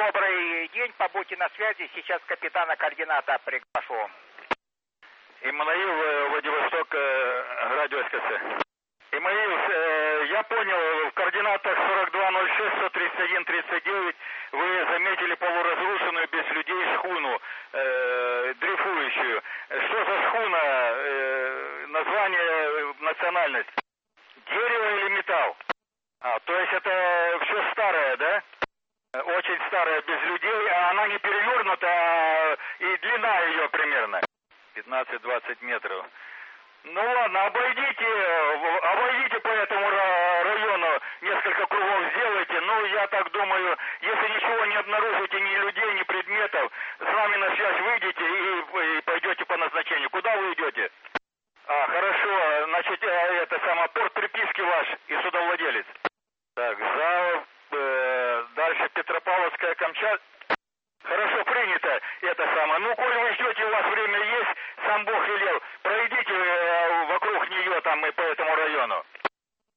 Добрый день, побудьте на связи, сейчас капитана координата приглашу. Иммануил, Владивосток, радио СКС. Иммануил, я понял, в координатах 4206, 131, 39 вы заметили полуразрушенную без людей шхуну, дрейфующую. Что за шхуна, название, национальность? Дерево или металл? То есть это все старое, да? Очень старая, без людей, а она не перевернута, и длина ее примерно 15-20 метров. Ну ладно, обойдите по этому району, несколько кругов сделайте. Ну, я так думаю, если ничего не обнаружите, ни людей, ни предметов, с вами на связь выйдете и пойдете по назначению. Куда вы идете? Хорошо, значит, порт приписки ваш и судовладелец. Так, дальше Петропавловская, Камчатка. Хорошо, принято Ну, коль вы ждете, у вас время есть, сам Бог велел, пройдите вокруг нее там и по этому району.